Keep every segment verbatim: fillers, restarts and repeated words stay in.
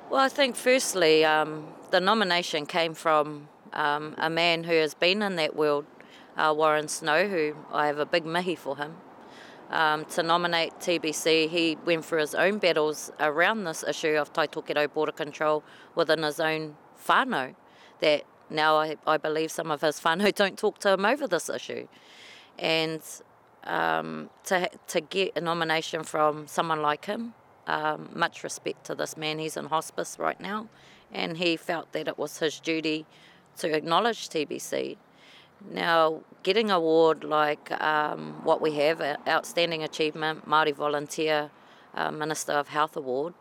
Well, I think firstly, um, the nomination came from um, a man who has been in that world, uh, Warren Snow, who I have a big mihi for him. Um, to nominate T B C, he went through his own battles around this issue of Tai Tokerau border control within his own whānau, that now I, I believe some of his whānau don't talk to him over this issue. And um, to, to get a nomination from someone like him, um, much respect to this man, he's in hospice right now, and he felt that it was his duty to acknowledge T B C. Now, getting an award like um, what we have, Outstanding Achievement, Māori Volunteer uh, Minister of Health Award,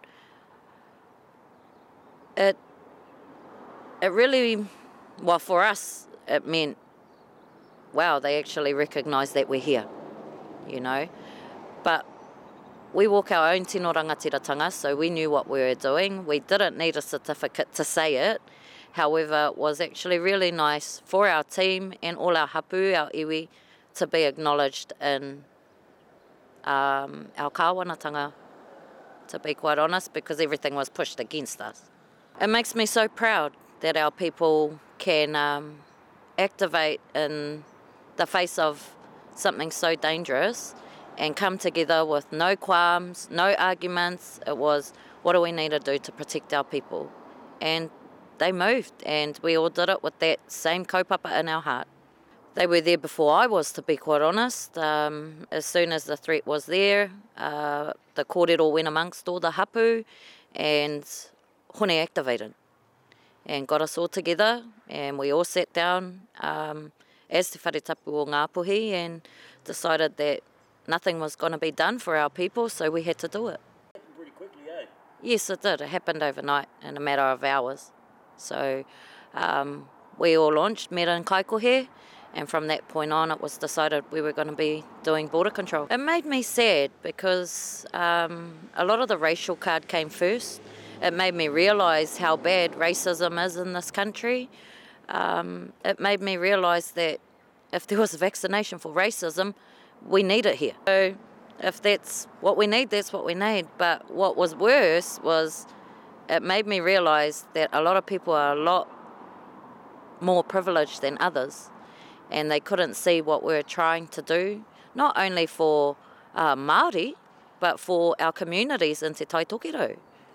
it, it really, well, for us, it meant, wow, they actually recognise that we're here, you know. But we walk our own tino rangatiratanga, so we knew what we were doing. We didn't need a certificate to say it. However, it was actually really nice for our team and all our hapu, our iwi, to be acknowledged in um, our kāwanatanga, to be quite honest, because everything was pushed against us. It makes me so proud that our people can um, activate in the face of something so dangerous and come together with no qualms, no arguments. It was, what do we need to do to protect our people? And they moved, and we all did it with that same kaupapa in our heart. They were there before I was, to be quite honest. Um, as soon as the threat was there, uh, the kōrero went amongst all the hapu, and hone activated and got us all together, and we all sat down um, as te wharetapu o Ngāpuhi and decided that nothing was going to be done for our people, so we had to do it. It happened pretty quickly, eh? Yes, it did. It happened overnight in a matter of hours. So um, we all launched Mera and Kaikohe, and from that point on it was decided we were going to be doing border control. It made me sad because um, a lot of the racial card came first. It made me realise how bad racism is in this country. Um, it made me realise that if there was a vaccination for racism, we need it here. So if that's what we need, that's what we need. But what was worse was it made me realise that a lot of people are a lot more privileged than others, and they couldn't see what we were trying to do, not only for uh, Māori, but for our communities in Te Tai Tokerau.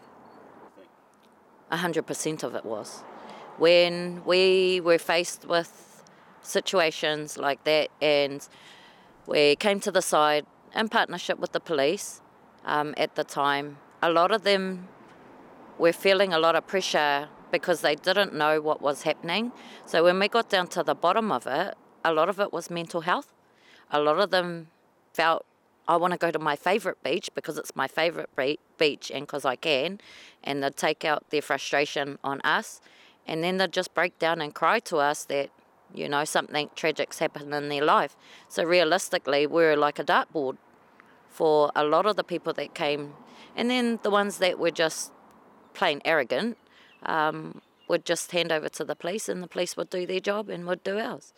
A hundred percent of it was. When we were faced with situations like that, and we came to the side in partnership with the police um, at the time, a lot of them were feeling a lot of pressure because they didn't know what was happening. So when we got down to the bottom of it, a lot of it was mental health. A lot of them felt, I want to go to my favourite beach because it's my favourite beach and because I can, and they'd take out their frustration on us, and then they'd just break down and cry to us that, you know, something tragic's happened in their life. So realistically, we're like a dartboard for a lot of the people that came, and then the ones that were just plain arrogant um, would just hand over to the police, and the police would do their job and would do ours.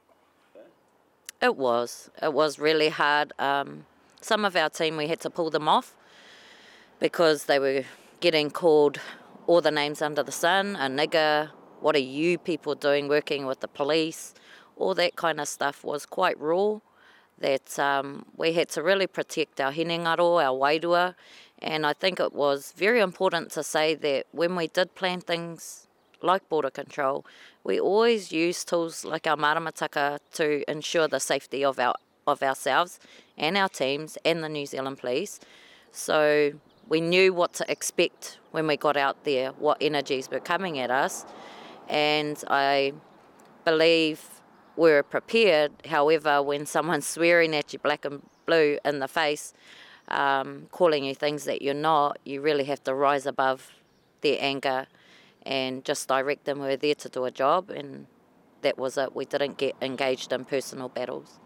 It was. It was really hard. Um, some of our team, we had to pull them off because they were getting called all the names under the sun, a nigger, what are you people doing working with the police? All that kind of stuff was quite raw, that um, we had to really protect our hinengaro, our wairua, and I think it was very important to say that when we did plan things like border control, we always used tools like our maramataka to ensure the safety of our of ourselves and our teams and the New Zealand Police. So we knew what to expect when we got out there, what energies were coming at us, and I believe we were prepared. However, when someone's swearing at you black and blue in the face, um, calling you things that you're not, you really have to rise above their anger and just direct them. We were there to do a job, and that was it. We didn't get engaged in personal battles.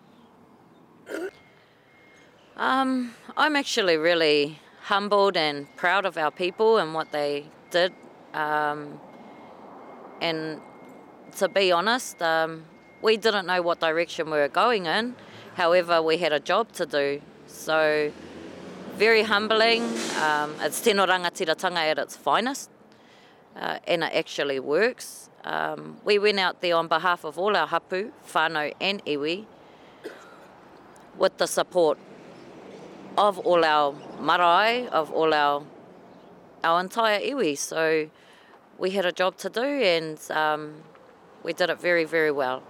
Um, I'm actually really humbled and proud of our people and what they did. Um, and to be honest, um, we didn't know what direction we were going in. However, we had a job to do. So very humbling. Um, it's tino rangatiratanga at its finest. uh, and it actually works. Um, we went out there on behalf of all our hapu, whānau and iwi, with the support of all our marae, of all our our entire iwi. So we had a job to do, and um, we did it very, very well.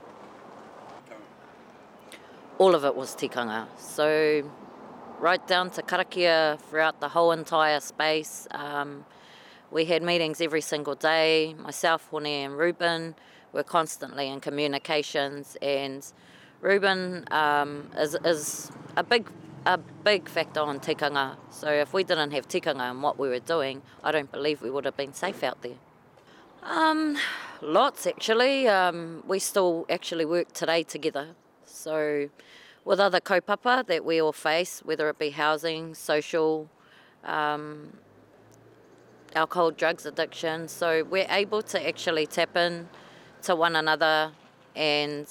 All of it was tikanga. So right down to karakia throughout the whole entire space. Um, we had meetings every single day. Myself, Hone and Ruben were constantly in communications, and Ruben um, is, is a big a big factor on tikanga. So if we didn't have tikanga and what we were doing, I don't believe we would have been safe out there. Um, lots actually. Um, we still actually work today together. So with other kaupapa that we all face, whether it be housing, social, um, alcohol, drugs addiction. So we're able to actually tap in to one another and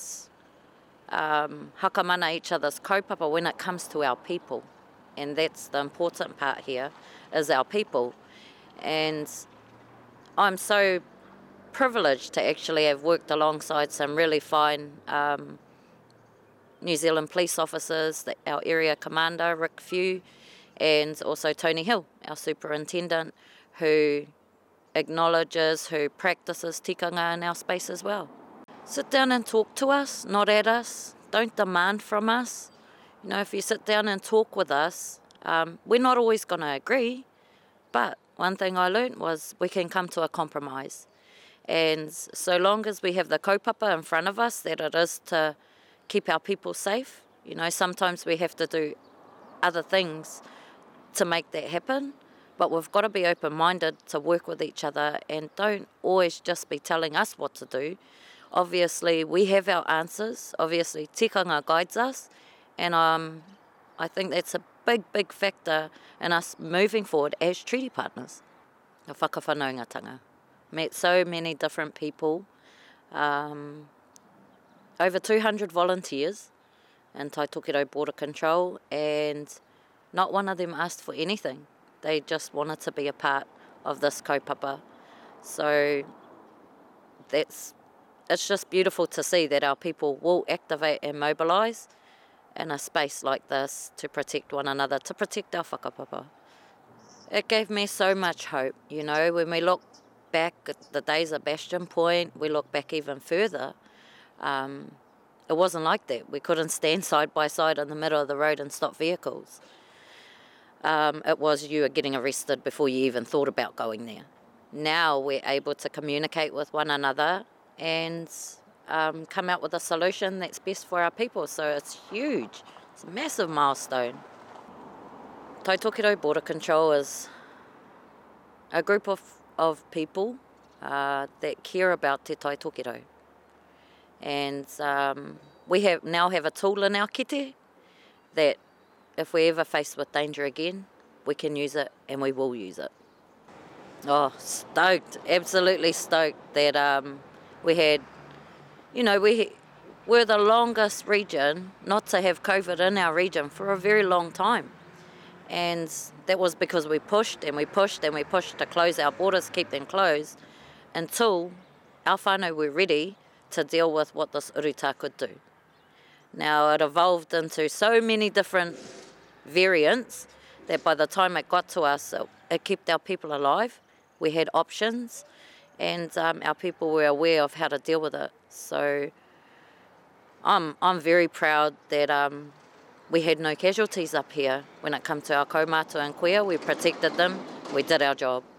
um, hakamana each other's kaupapa when it comes to our people. And that's the important part here, is our people. And I'm so privileged to actually have worked alongside some really fine um, New Zealand police officers, our area commander, Rick Few, and also Tony Hill, our superintendent, who acknowledges, who practices tikanga in our space as well. Sit down and talk to us, not at us. Don't demand from us. You know, if you sit down and talk with us, um, we're not always going to agree, but one thing I learned was we can come to a compromise. And so long as we have the kaupapa in front of us, that it is to keep our people safe. You know, sometimes we have to do other things to make that happen, but we've got to be open-minded to work with each other and don't always just be telling us what to do. Obviously, we have our answers. Obviously, tikanga guides us, and um, I think that's a big, big factor in us moving forward as treaty partners. The whakawhanaungatanga. Met so many different people, um, over two hundred volunteers in Tai Tokerau Border Control, and not one of them asked for anything. They just wanted to be a part of this kaupapa. So that's it's just beautiful to see that our people will activate and mobilise in a space like this to protect one another, to protect our whakapapa. It gave me so much hope, you know, when we look back at the days of Bastion Point, we look back even further, um, it wasn't like that. We couldn't stand side by side in the middle of the road and stop vehicles. Um, it was you were getting arrested before you even thought about going there. Now we're able to communicate with one another and um, come out with a solution that's best for our people. So it's huge. It's a massive milestone. Tai Tokerau Border Control is a group of, of people uh, that care about te Tai Tokerau. And um, we have now have a tool in our kete that if we're ever faced with danger again, we can use it and we will use it. Oh, stoked, absolutely stoked that um, we had, you know, we, we're the longest region not to have COVID in our region for a very long time. And that was because we pushed and we pushed and we pushed to close our borders, keep them closed, until our whānau were ready to deal with what this uruta could do. Now, it evolved into so many different variants that by the time it got to us, it, it kept our people alive. We had options, and um, our people were aware of how to deal with it. So I'm I'm very proud that um, we had no casualties up here when it comes to our kaumātua and kuia. We protected them. We did our job.